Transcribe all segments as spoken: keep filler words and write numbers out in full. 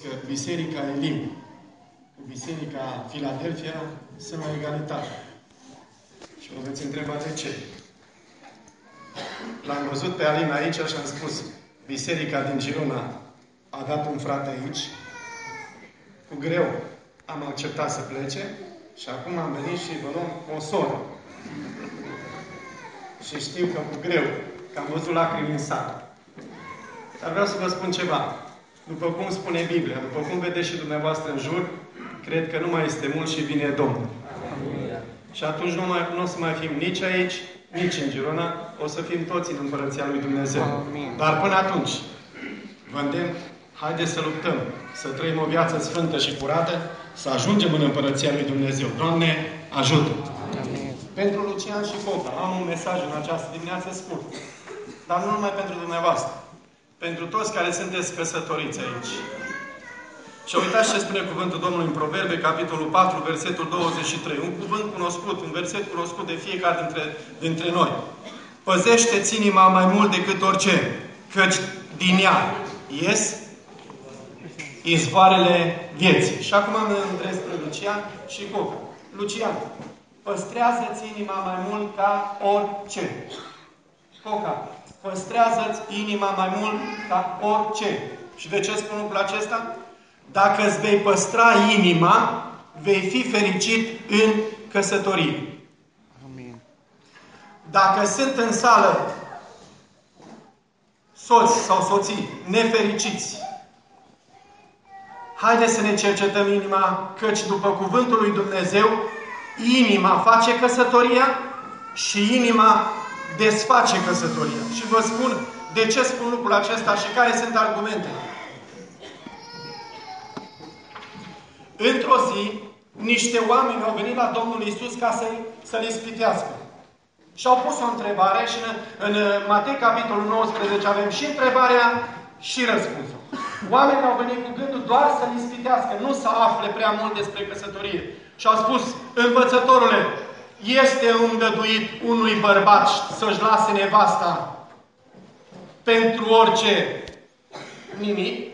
că Biserica Elim cu Biserica Filadelfia sunt la egalitate. Și vă veți întreba de ce. L-am văzut pe Alin aici și am spus, Biserica din Girona a dat un frate aici, cu greu am acceptat să plece și acum am venit și vă luăm o soră. Și știu că cu greu, că am văzut lacrimi în sat. Dar vreau să vă spun ceva. După cum spune Biblia, după cum vedeți și dumneavoastră în jur, cred că nu mai este mult și vine Domnul. Amin. Și atunci nu, mai, nu o să mai fim nici aici, nici în Girona, o să fim toți în Împărăția lui Dumnezeu. Amin. Dar până atunci, vă îndemn, haideți să luptăm, să trăim o viață sfântă și curată, să ajungem în Împărăția lui Dumnezeu. Doamne, ajută! Amin. Pentru Lucian și Coca, am un mesaj în această dimineață scurt. Dar nu numai pentru dumneavoastră. Pentru toți care sunteți căsătoriți aici. Și uitați ce spune cuvântul Domnului în Proverbe, capitolul patru, versetul douăzeci și trei. Un cuvânt cunoscut, un verset cunoscut de fiecare dintre, dintre noi. Păzește-ți inima mai mult decât orice, căci din ea ies izvoarele vieții. Și acum mă îndrept spre Lucian și Coca. Lucian, păstrează-ți inima mai mult ca orice. Coca, păstrează-ți inima mai mult ca orice. Și de ce spun lucrul acesta? Dacă îți vei păstra inima, vei fi fericit în căsătorie. Amin. Dacă sunt în sală soți sau soții nefericiți, haideți să ne cercetăm inima, căci după cuvântul lui Dumnezeu, inima face căsătoria și inima desface căsătoria. Și vă spun de ce spun lucrul acesta și care sunt argumentele. Într-o zi, niște oameni au venit la Domnul Iisus ca să-i, să-L ispitească. Și au pus o întrebare și în, în Matei, capitolul nouăsprezece, avem și întrebarea și răspunsul. Oamenii au venit cu gândul doar să-L ispitească, nu să afle prea mult despre căsătorie. Și au spus, învățătorule, este îngăduit unui bărbat să-și lase nevasta pentru orice nimic?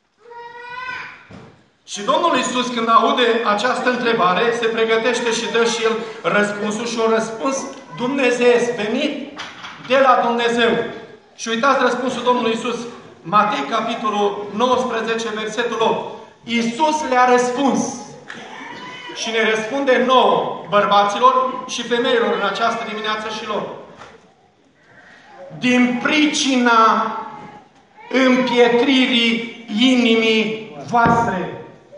Și Domnul Iisus, când aude această întrebare, se pregătește și dă și El răspunsul și un răspuns dumnezeiesc, venit de la Dumnezeu. Și uitați răspunsul Domnului Iisus. Matei, capitolul nouăsprezece, versetul opt. Iisus le-a răspuns. Și ne răspunde nouă, bărbaților și femeilor, în această dimineață și lor. Din pricina împietririi inimii voastre.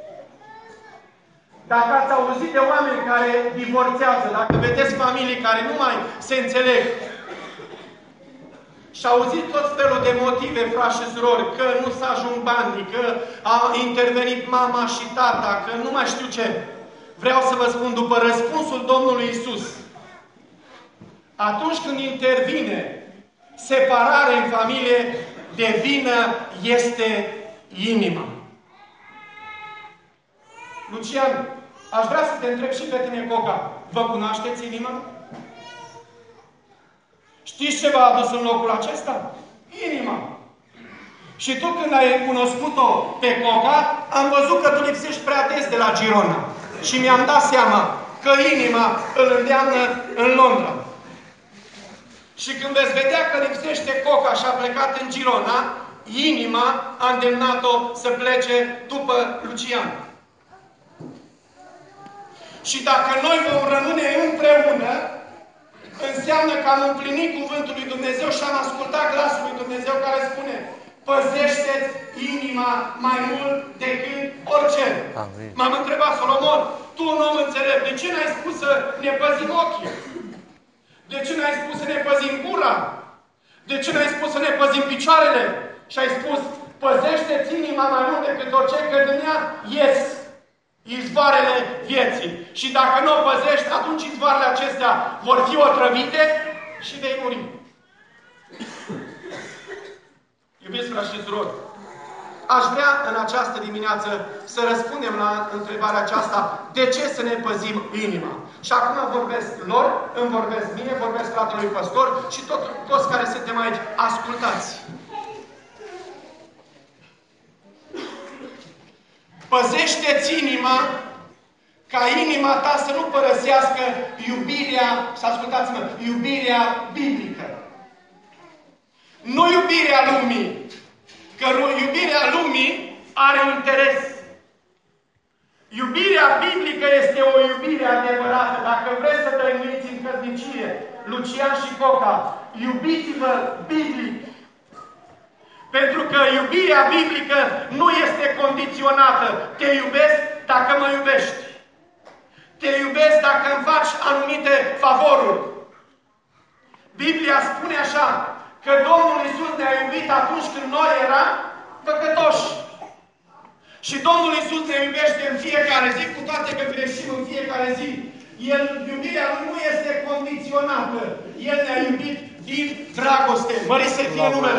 Dacă ați auzit de oameni care divorțează, dacă vedeți familii care nu mai se înțeleg și auzit tot felul de motive, frați și surori, că nu s-a ajung banii, că a intervenit mama și tata, că nu mai știu ce. Vreau să vă spun, după răspunsul Domnului Iisus, atunci când intervine separare în familie, de vină este inima. Lucian, aș vrea să te întreb și pe tine, Coca. Vă cunoașteți inima? Știți ce v-a adus în locul acesta? Inima. Și tu când ai cunoscut-o pe Coca, am văzut că tu lipsești prea des de la Girona. Și mi-am dat seama că inima îl îndeamnă în Londra. Și când veți vedea că lipsește Coca și a plecat în Girona, inima a îndemnat-o să plece după Lucian. Și dacă noi vom rămâne împreună, înseamnă că am împlinit cuvântul lui Dumnezeu și am ascultat glasul lui Dumnezeu care spune: păzește-ți inima mai mult decât orice. M-am întrebat, Solomon, tu un om înțelept, de ce n-ai spus să ne păzim ochii? De ce n-ai spus să ne păzim gura? De ce n-ai spus să ne păzim picioarele? Și ai spus, păzește-ți inima mai mult decât orice, că din ea ies izvoarele vieții. Și dacă nu o păzești, atunci izvoarele acestea vor fi otrăvite și vei muri. Iubiți frați și surori, aș vrea în această dimineață să răspundem la întrebarea aceasta, de ce să ne păzim inima? Și acum vorbesc lor, îmi vorbesc mine, vorbesc fratelui păstor și tot, toți care suntem aici, ascultați. Păzește-ți inima, ca inima ta să nu părăsească iubirea, și ascultați-mă, iubirea biblică. Nu iubirea lumii, că iubirea lumii are un interes. Iubirea biblică este o iubire adevărată. Dacă vreți să trăinuiți în căsnicie, Lucian și Coca, iubiți-vă biblic. Pentru că iubirea biblică nu este condiționată. Te iubesc dacă mă iubești. Te iubesc dacă îmi faci anumite favoruri. Biblia spune așa, că Domnul Iisus ne-a iubit atunci când noi eram păcătoși. Și Domnul Iisus ne iubește în fiecare zi, cu toate că greșim în fiecare zi. El, iubirea Lui nu este condiționată. El ne-a iubit din dragoste. Mărit să fie numele.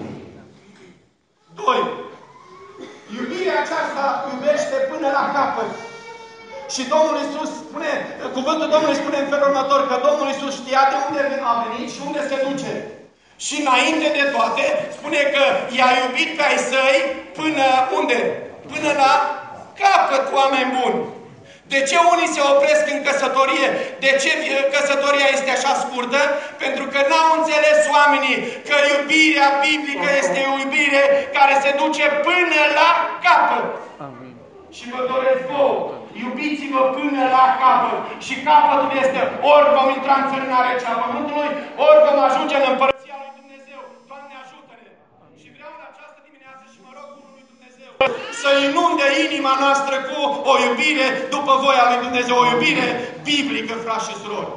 Doi. Iubirea aceasta iubește până la capăt. Și Domnul Iisus spune, cuvântul Domnului spune în felul următor, că Domnul Iisus știa de unde a venit și unde se duce. Și înainte de toate, spune că i-a iubit pe ai săi până unde? Până la capăt, oameni buni. De ce unii se opresc în căsătorie? De ce căsătoria este așa scurtă? Pentru că n-au înțeles oamenii că iubirea biblică este o iubire care se duce până la capăt. Amin. Și vă doresc vouă, iubiți-vă până la capăt. Și capătul este ori vom intra în țărânarea cea pământului, ori vom ajunge în împărăția lui Dumnezeu. Doamne, ajută-ne! Și vreau în această dimineață și mă rog Bunul lui Dumnezeu să inunde inima noastră cu o iubire după voia lui Dumnezeu. O iubire biblică, frați și surori.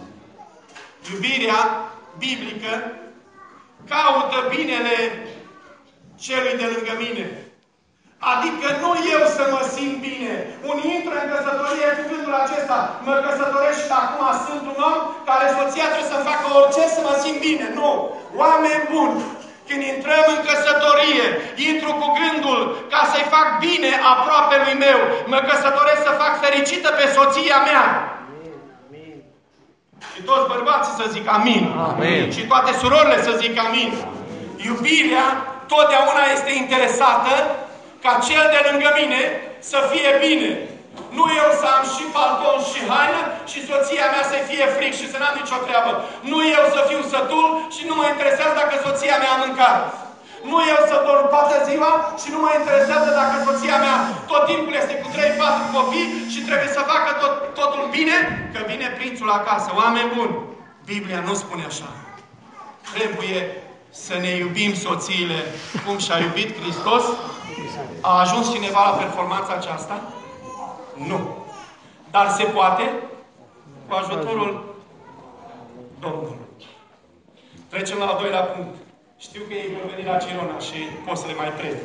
Iubirea biblică caută binele celui de lângă mine. Adică nu eu să mă simt bine. Unii intră în căsătorie cu gândul acesta. Mă căsătoresc și acum sunt un om care soția trebuie să facă orice să mă simt bine. Nu! Oameni buni! Când intrăm în căsătorie, intru cu gândul ca să-i fac bine aproape lui meu. Mă căsătoresc să fac fericită pe soția mea. Amin. Și toți bărbații să zic amin. Amin. Și toate surorile să zic amin. Iubirea totdeauna este interesată ca cel de lângă mine să fie bine. Nu eu să am și palton și haină și soția mea să fie fric și să n-am nicio treabă. Nu eu să fiu sătul și nu mă interesează dacă soția mea a mâncat. Nu eu să dorm toată ziua și nu mă interesează dacă soția mea tot timpul este cu trei patru copii și trebuie să facă tot, totul bine, că vine prințul acasă. Oameni buni, Biblia nu spune așa. Trebuie să ne iubim soțiile cum și-a iubit Hristos. A ajuns cineva la performanța aceasta? Nu. Dar se poate cu ajutorul Domnului. Trecem la al doilea punct. Știu că ei vor veni la Cirona și pot să le mai predic.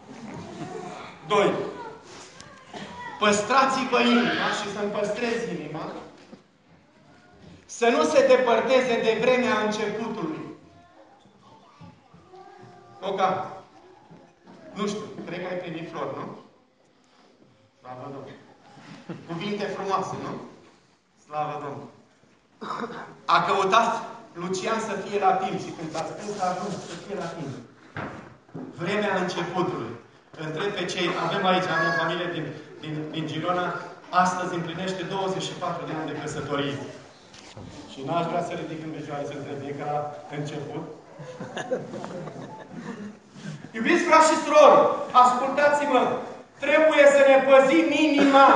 Doi. Păstrați-vă inima și să-mi păstrezi inima să nu se depărteze de vremea începutului. Oca. Nu știu, cred că ai primit flori, nu? Slavă Domnului. Cuvinte frumoase, nu? Slavă Domnului. A căutat Lucian să fie la timp și când a spus că a ajuns să fie la timp. Vremea începutului. Întreb pe cei, avem aici, am o familie din, din, din Girona, astăzi împlinește douăzeci și patru de ani de căsătorie. Și n-aș vrea să ridic în picioare să întreb, e ca la început? Iubiți frați și surori, ascultați-mă, trebuie să ne păzim inima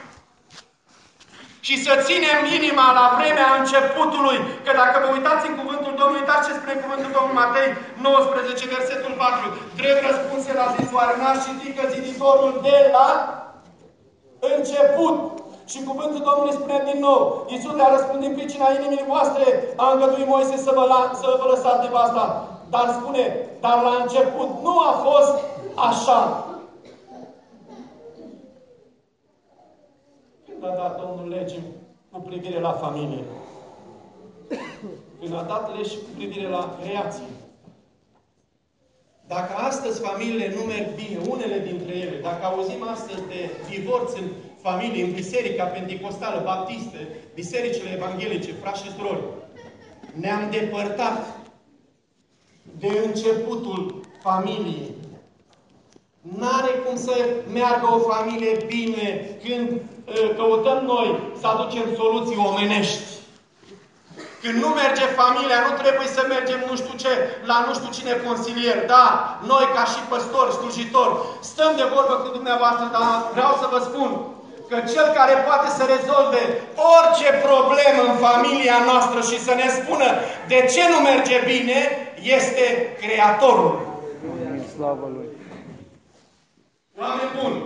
și să ținem inima la vremea începutului. Că dacă vă uitați în cuvântul Domnului, uitați ce spune cuvântul Domnului Matei nouăsprezece, versetul patru. Drept răspunse la zis, oare n-ați citit că ziditorul de la început. Și cuvântul Domnului spune din nou, Iisus le-a răspuns din pricina inimii voastre, a îngăduit Moise să vă, la, să vă lăsați de asta. Dar spune, dar la început nu a fost așa. Când a dat Domnul legi cu privire la familie? Când a dat legi cu privire la creație? Dacă astăzi familiile nu merg bine, unele dintre ele, dacă auzim astăzi de divorț în familie, în biserica penticostală, baptiste, bisericile evanghelice, frați și surori, ne-am depărtat de începutul familiei. N-are cum să meargă o familie bine când uh, căutăm noi să aducem soluții omenești. Când nu merge familia, nu trebuie să mergem nu știu ce, la nu știu cine consilier. Da, noi ca și păstori, slujitori, stăm de vorbă cu dumneavoastră, dar vreau să vă spun că cel care poate să rezolve orice problemă în familia noastră și să ne spună de ce nu merge bine, este Creatorul. Slavă Lui! Oameni buni,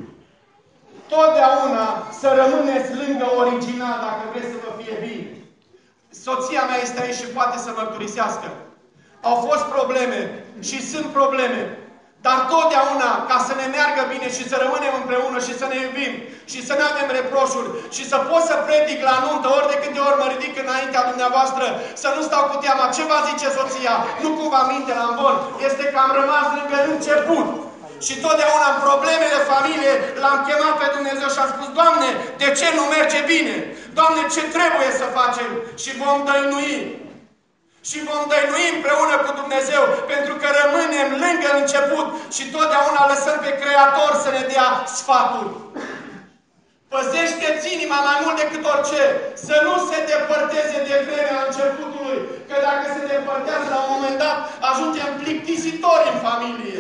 totdeauna să rămâneți lângă original dacă vreți să vă fie bine. Soția mea este aici și poate să mărturisească. Au fost probleme și sunt probleme, dar totdeauna ca să ne meargă bine și să rămânem împreună și să ne iubim și să nu avem reproșuri și să pot să predic la nuntă ori de câte ori mă ridic înaintea dumneavoastră, să nu stau cu teama ce va zice soția, nu cumva minte la învon, este că am rămas lângă început. Și totdeauna în problemele familie l-am chemat pe Dumnezeu și am spus, Doamne, de ce nu merge bine? Doamne, ce trebuie să facem? Și vom dăinui. Și vom dăinui împreună cu Dumnezeu, pentru că rămânem lângă început și totdeauna lăsăm pe Creator să ne dea sfaturi. Păzește-ți inima mai mult decât orice, să nu se depărteze de vremea începutului, că dacă se depărtează la un moment dat, ajungem plictisitori în familie.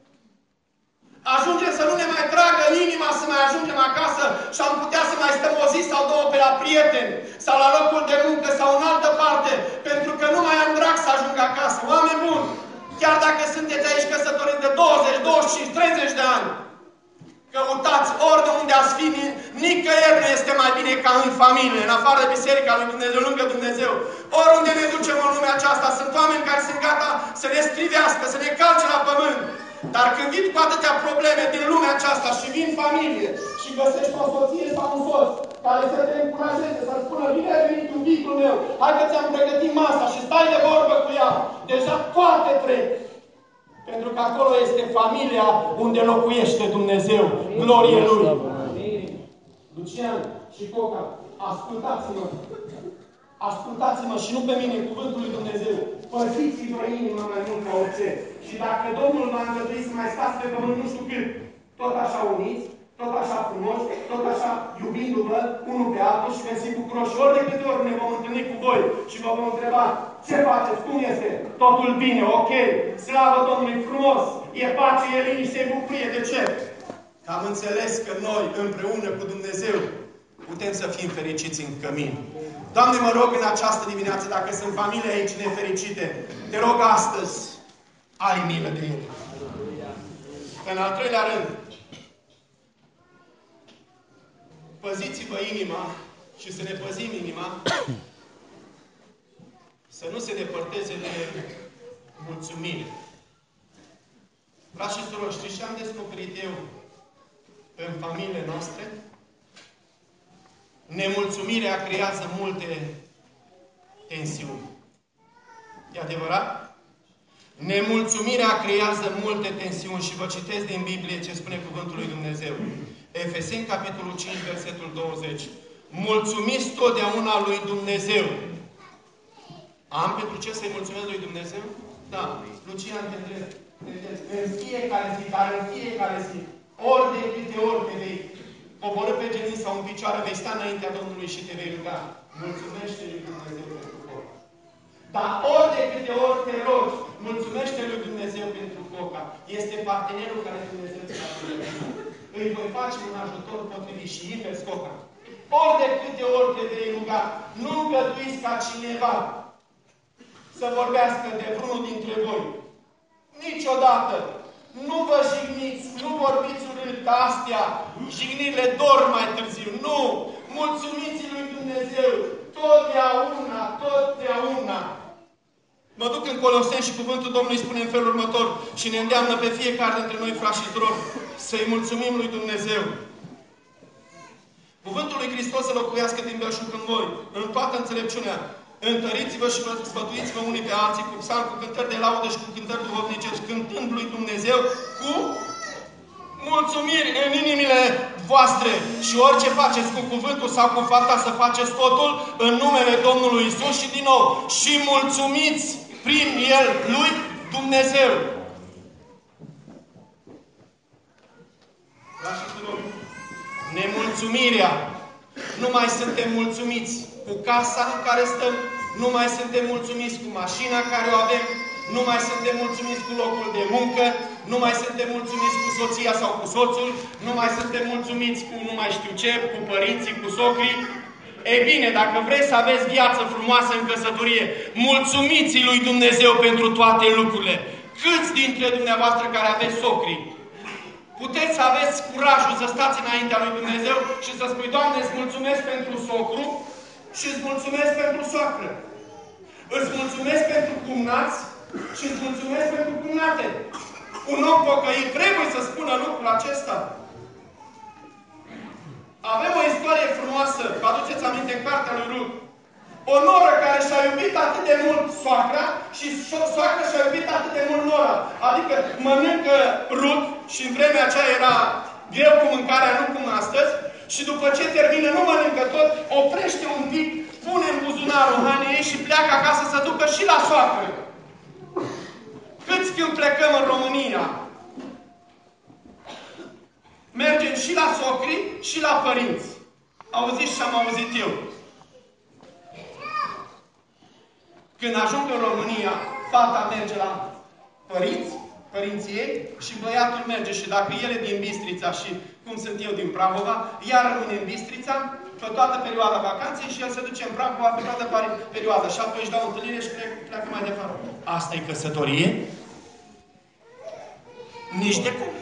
Ajungem să nu ne mai tragă inima să mai ajungem acasă și am putea să mai stăm o zi sau două pe la prieteni sau la locul de muncă sau în altă parte, pentru că nu mai am drag să ajung acasă. Oameni buni, chiar dacă sunteți aici căsătoriți de douăzeci, douăzeci și cinci, treizeci de ani, căutați ori de unde ați fi, nicăieri nu este mai bine ca în familie, în afară de biserica lui Dumnezeu, lângă Dumnezeu. Oriunde ne ducem în lumea aceasta, sunt oameni care sunt gata să ne scrivească, să ne calce la pământ. Dar când vin cu atâtea probleme din lumea aceasta și vin familie și găsești o soție sau un soț care să te încurajeze, să-ți spună, bine ai venit iubitul meu, hai că ți-am pregătit masa și stai de vorbă cu ea, deja toate trec. Pentru că acolo este familia unde locuiește Dumnezeu, glorie Lui. Lucian și Coca, ascultați-mă, ascultați-mă și nu pe mine, cuvântul lui Dumnezeu. Păziți-vă inima mai mult ca orice. Și dacă Domnul v-a îngăduit să mai stați pe pământ nu știu cât, tot așa uniți, tot așa frumoși, tot așa iubindu-vă unul pe altul și veți fi bucuroși. Ori de câte ori ne vom întâlni cu voi și vă vom întreba ce faceți, cum este, totul bine, ok, slavă Domnului, frumos, e pace, e liniște, e bucurie. De ce? Că am înțeles că noi, împreună cu Dumnezeu, putem să fim fericiți în cămin. Doamne, mă rog în această dimineață, dacă sunt familii aici nefericite, te rog astăzi, ai milă de ele. În al treilea rând, păziți-vă inima și să ne păzim inima, să nu se depărteze de mulțumire. Frați și surori, știți ce am descoperit eu în familiile noastre? Nemulțumirea creează multe tensiuni. E adevărat? Nemulțumirea creează multe tensiuni și vă citesc din Biblie ce spune cuvântul lui Dumnezeu. Efeseni, capitolul cinci, versetul douăzeci. Mulțumiți totdeauna lui Dumnezeu. Am pentru ce să-i mulțumesc lui Dumnezeu? Da. Lucian, te întreb. În fiecare zi, dar în fiecare zi, ori de câte ori te vei coborî pe genunchi sau în picioare, vei sta înaintea Domnului și te vei ruga. Mulțumește lui Dumnezeu pentru Coca. Dar ori de câte ori te rogi, mulțumește lui Dumnezeu pentru Coca. Este partenerul care Dumnezeu ți-a dat. Îi voi face un ajutor potrivit și invers Coca. Ori de câte ori te vei ruga, nu îngăduiți ca cineva să vorbească de vreunul dintre voi. Niciodată. Nu vă jigniți, nu vorbiți urât, că astea, jignirile dor mai târziu. Nu! Mulțumiți lui Dumnezeu! Totdeauna, totdeauna! Mă duc în Coloseni și cuvântul Domnului spune în felul următor și ne îndeamnă pe fiecare dintre noi, frați și surori, să-i mulțumim lui Dumnezeu. Cuvântul lui Hristos să locuiască din belșug în voi, în toată înțelepciunea. Întăriți-vă și vă sfătuiți-vă unii pe alții cu psalmi, cu cântări de laudă și cu cântări duhovnicești, cântând lui Dumnezeu cu mulțumiri în inimile voastre. Și orice faceți cu cuvântul sau cu fapta, să faceți totul în numele Domnului Isus și din nou. Și mulțumiți prin El lui Dumnezeu. mulțumirea. Nu mai suntem mulțumiți cu casa în care stăm, nu mai suntem mulțumiți cu mașina care o avem, nu mai suntem mulțumiți cu locul de muncă, nu mai suntem mulțumiți cu soția sau cu soțul, nu mai suntem mulțumiți cu nu mai știu ce, cu părinții, cu socrii. Ei bine, dacă vreți să aveți viață frumoasă în căsătorie, mulțumiți lui Dumnezeu pentru toate lucrurile. Câți dintre dumneavoastră care aveți socrii, puteți să aveți curajul să stați înaintea lui Dumnezeu și să spui, Doamne, îți mulțumesc pentru socru și îți mulțumesc pentru soacră. Îți mulțumesc pentru cumnați și îți mulțumesc pentru cumnate. Un om pocăit trebuie să spună lucrul acesta. Avem o istorie frumoasă, vă aduceți aminte în cartea lui Rut. O noră care și-a iubit atât de mult soacra și soacra și-a iubit atât de mult nora. Adică mănâncă Rut și în vremea aceea era greu cu mâncarea, nu cum astăzi. Și după ce termină, nu mănâncă tot, oprește un pic, pune în buzunarul hainei și pleacă acasă să ducă și la soacră. Câți când plecăm în România, mergem și la socri și la părinți. Auziți ce am auzit eu? Când ajung în România, fata merge la părinți, părinții ei, și băiatul merge. Și dacă el e din Bistrița și cum sunt eu din Prahova, ea rămâne în Bistrița pe toată perioada vacanței și el se duce în Prahova pe toată perioada. Și apoi își dau întâlnire și pleacă, pleacă mai departe. Asta e căsătorie? Nici de cum.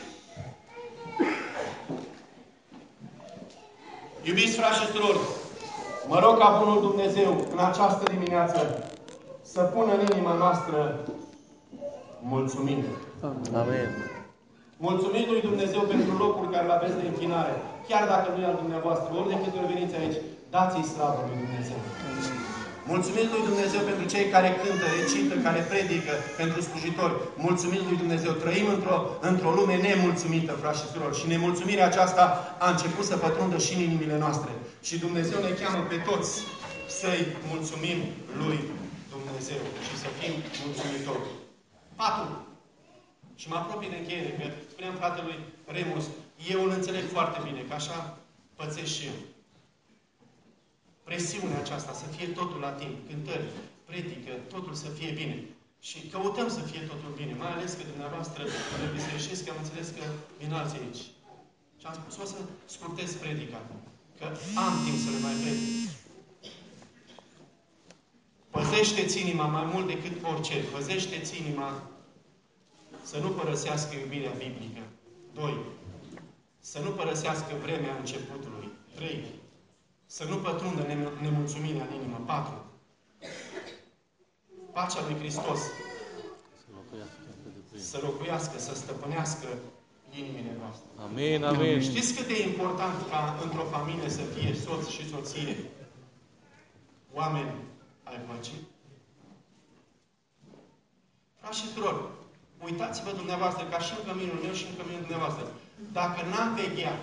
Iubiți frați și surori, mă rog ca Bunul Dumnezeu în această dimineață să pună în inima noastră mulțumire. Amen. Mulțumim lui Dumnezeu pentru locul care îl aveți de închinare. Chiar dacă nu e al dumneavoastră, ori de câte ori veniți aici, dați-i slavă lui Dumnezeu. Mulțumim lui Dumnezeu pentru cei care cântă, recită, care predică, pentru slujitori. Mulțumim lui Dumnezeu. Trăim într-o într-o lume nemulțumită, frați și surori. Și nemulțumirea aceasta a început să pătrundă și în inimile noastre. Și Dumnezeu ne cheamă pe toți să-i mulțumim lui Dumnezeu și să fim mulțumitori. Patru. Și mă apropii de încheiere, că spuneam fratelui Remus, eu îl înțeleg foarte bine, că așa pățesc și eu. Presiunea aceasta, să fie totul la timp, cântări, predică, totul să fie bine. Și căutăm să fie totul bine, mai ales că dumneavoastră le biserișesc, că am înțeles că vin alții aici. Și am spus, o să scurtez predica, că am timp să le mai predic. Păzește-ți inima mai mult decât orice. Păzește-ți inima să nu părăsească iubirea biblică. Doi. Să nu părăsească vremea începutului. Trei. Să nu pătrundă nemulțumirea în inimă. Patru. Pacea lui Hristos să locuiască, să stăpânească inimile noastre. Amin, amin. Știți cât de important ca într-o familie să fie soț și soție oameni ai păcii? Frați și surori, uitați-vă dumneavoastră, ca și în căminul meu și în căminul dumneavoastră. Dacă n-am vegheat,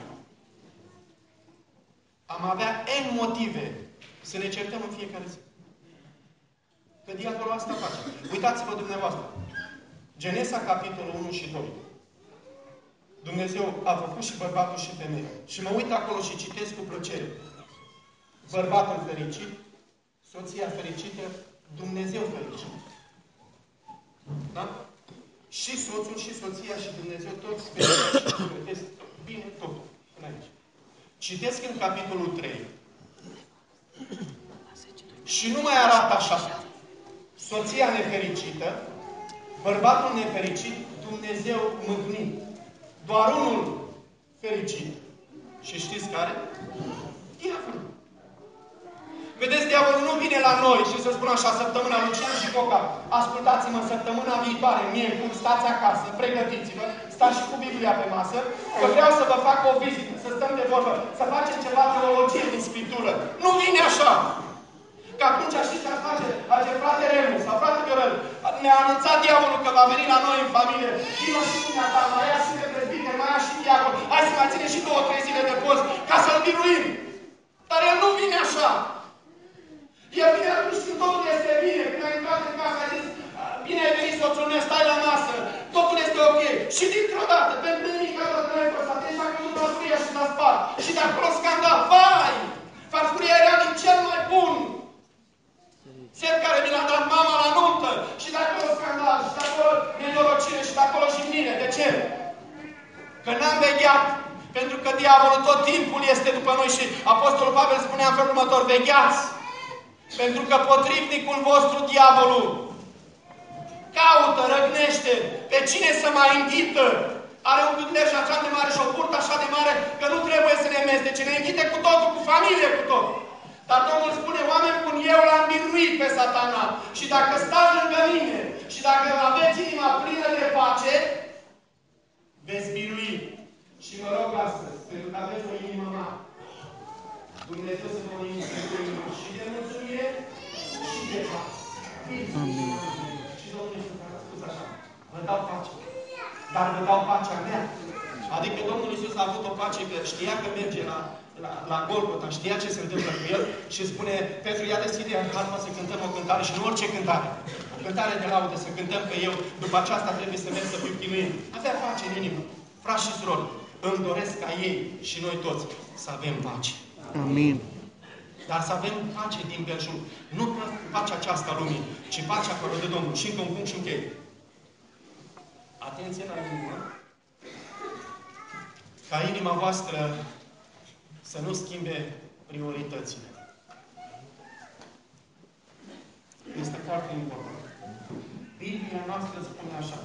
am avea N motive să ne certăm în fiecare zi. Că diavolul asta face. Uitați-vă dumneavoastră. Genesa, capitolul unu și doi. Dumnezeu a făcut și bărbatul și femeia. Și mă uit acolo și citesc cu plăcere. Bărbatul fericit, soția fericită, Dumnezeu fericit. Da? Și soțul și soția și Dumnezeu toți fericiți și vedeți bine totul. Până aici. Citesc în capitolul trei. Și nu mai arată așa. Soția nefericită, bărbatul nefericit, Dumnezeu mâhnit. Doar unul fericit. Și știți care? Diavolul. Vedeți, diavolul nu vine la noi și să spună așa, săptămâna Lucian și Coca, ascultați-mă, săptămâna viitoare, miercuri, stați acasă, pregătiți-vă, stați și cu Biblia pe masă, că vreau să vă fac o vizită, să stăm de vorbă, să facem ceva teologie din Scriptură. Nu vine așa! Că atunci știți ce ar face acel frate Remus sau frate Viorel. Ne-a anunțat diavolul că va veni la noi în familie. Vino și dumneata, mai ia și de prezbiter, mai ia și diacon. Hai să mai ține și două, trei zile de post ca să-l biruim. Dar el nu vine așa. El vine atunci când totul este bine. Când ai intrat în casă, ai zis, bine ai venit soțul meu, stai la masă. Totul este ok. Și dintr-o dată, pentru nimic, că noi poți să atunci a căzut la fria și la spart. Și de acolo scandal. Că n-am vegheat. Pentru că diavolul tot timpul este după noi și Apostolul Pavel spunea în felul următor, vegheați. Pentru că potrivnicul vostru, diavolul, caută, răgnește pe cine să mai înghită. Are un pândej așa de mare și o burtă așa de mare că nu trebuie să ne mestece. Ne înghite cu totul, cu familie, cu tot. Dar Domnul spune, oameni buni, eu l-am biruit pe Satana. Și dacă stați lângă mine și dacă aveți inima plină de pace, veți birui. Și mă rog astăzi, pentru că aveți o inimă mare, Dumnezeu să vă inimă și de mulțumire și de pace. Amin. Și Domnul Iisus a spus așa, vă dau pace, dar vă dau pacea mea. Adică Domnul Iisus a avut o pace, că știa că merge la, la, la Golgota, știa ce se întâmplă cu el și spune, Petru, ia deschide în harpa să cântăm o cântare și nu orice cântare. O cântare de laudă, să cântăm că eu după aceasta trebuie să merg să fiu chinuit. Avea pace în inimă. Frați și surori, îmi doresc ca ei și noi toți să avem pace. Amin. Dar să avem pace din belșug. Nu pacea aceasta a lumii, ci pacea care o dă Domnul. Și încă un punct și închei. Atenție la inimă. Ca inima voastră să nu schimbe prioritățile. Este foarte important. Biblia noastră spune așa.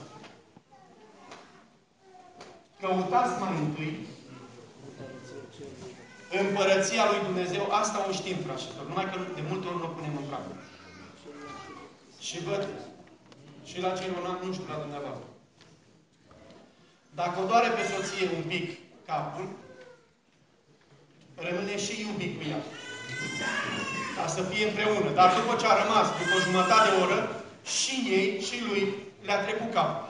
Căutați mai întâi Împărăția lui Dumnezeu, asta o știm, fraților. Numai că de multe ori nu o punem în practică. Și văd, și la ceilalți, nu știu la dumneavoastră. Dacă o doare pe soție un pic capul, rămâne și iubit cu ea. Ca să fie împreună. Dar după ce a rămas, după o jumătate de oră, și ei, și lui, le-a trecut capul.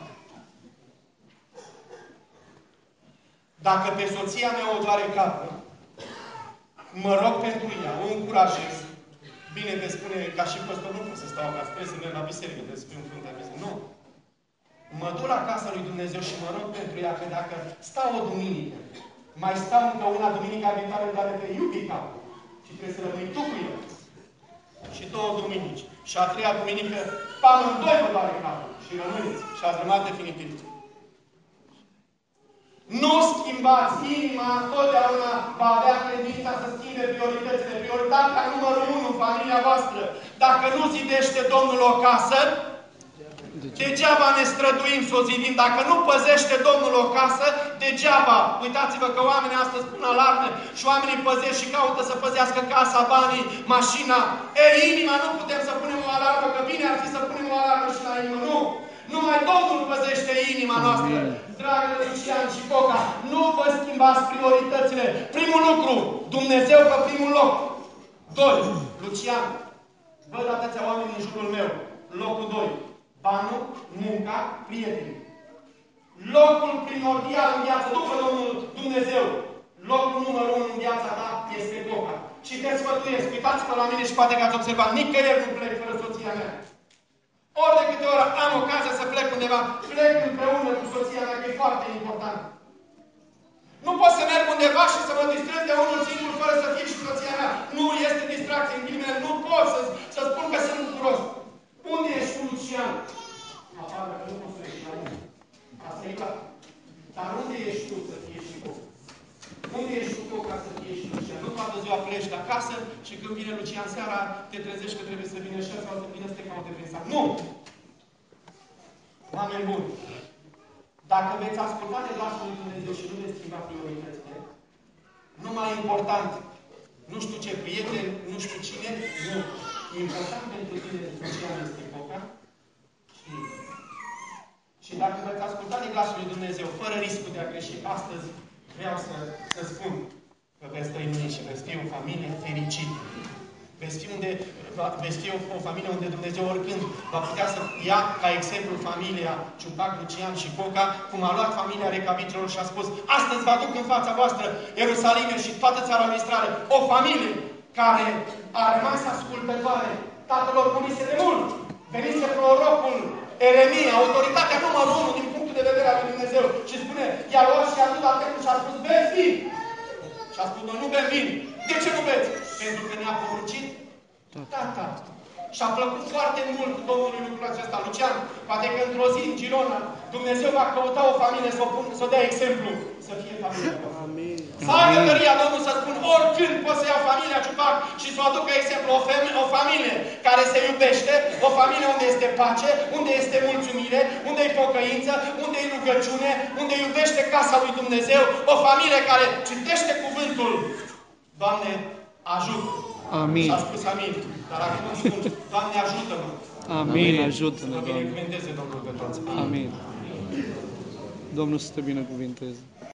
Dacă pe soția mea o doare capul, mă rog pentru ea, o încurajez. Bine, te spune, ca și păstor, nu pot să stau acasă, trebuie să merg la biserică, trebuie să fiu în fruntea biserică. Nu. Mă duc la casa lui Dumnezeu și mă rog pentru ea, că dacă stau o duminică, mai stau încă una duminica viitoare, dar te iubi capul. Și trebuie să rămâi tu cu el. Și două duminici. Și a treia duminică, pe amândoi vă doare capul. Și rămâneți. Și ați rămas definitiv. Nu schimbați inima, totdeauna va avea credința să schimbe prioritățile. Prioritatea numărul unu în familia voastră. Dacă nu zidește Domnul o casă, degeaba ne străduim să o zidim. Dacă nu păzește Domnul o casă, degeaba. Uitați-vă că oamenii astăzi pun alarme și oamenii păzesc și caută să păzească casa, banii, mașina. Ei, inima nu putem să punem o alarmă, că bine ar fi să punem o alarmă și la inimă. Nu! Numai Domnul păzește inima noastră. Dragă Lucian și Coca, nu vă schimbați prioritățile. Primul lucru, Dumnezeu pe primul loc. Doi, Lucian, văd atâția oameni în jurul meu. Locul doi, banul, munca, prietenii. Locul primordial în viață, după Domnul Dumnezeu, locul numărul unu în viața ta este Coca. Și te sfătuiesc, uitați-vă la mine și poate că ați observat, nicăieri nu plec fără soția mea. Ori de câte ori am ocazia să plec undeva, plec împreună cu soția mea, că e foarte important. Nu pot să merg undeva și să mă distrez de unul singur fără să fie și soția mea. Nu este distracție în ghilimele. Nu pot să, să spun că sunt bucuros. Unde ești cu Lucian? Afară, că nu pot să ieși la unde. Asta e clar. Dar unde ești tu să fie și Coca? Unde ești tu Coca să fie și Lucian? Nu toată ziua pleci de acasă și când vine Lucian seara, te trezești că trebuie să vină și sau să vină să te caute prin sat. Nu! Oameni buni! Dacă veți asculta de glasul lui Dumnezeu și nu veți schimba prioritățile, nu mai important, nu știu ce prieten, nu știu cine, nu. Important pentru tine Lucian este Coca și Și dacă veți asculta de glasul lui Dumnezeu, fără riscul de a greși, astăzi vreau să, să spun că veți trăi și veți fi o familie fericită. Veți fi, unde, veți fi o, o familie unde Dumnezeu oricând va putea să ia ca exemplu familia Ciupac, Lucian și Coca, cum a luat familia Recavitelor și a spus: astăzi vă aduc în fața voastră, Ierusalime și toată țara lui Israel, o familie care a rămas ascultătoare. Tatălor murise de mult. Venise prorocul Eremia, autoritatea numărul unu din punctul de vedere al lui Dumnezeu. Și spune, i-a luat și a dus la templu și a spus: beți vin. Și a spus: noi nu bem vin. De ce nu beți? Pentru că ne-a poruncit Tata. Și a plăcut foarte mult Domnului lucrul acesta. Lucian, poate că într-o zi în Girona, Dumnezeu va căuta o familie să o, pun, să o dea exemplu, să fie familia voastră. Să aibă tăria Domnul să spun, oricând pot să iau familia Ciupac și să o aduc ca exemplu o, feme, o familie care se iubește, o familie unde este pace, unde este mulțumire, unde e pocăință, unde e rugăciune, unde iubește casa lui Dumnezeu, o familie care citește cuvântul. Doamne, ajută! Amin. Și a spus amin. Dar acum spun, Doamne, ajută-mă! Amin, ajută-ne, Să mă Doamne. binecuvânteze Domnul pe toți. Amin. Domnul să te binecuvinteze.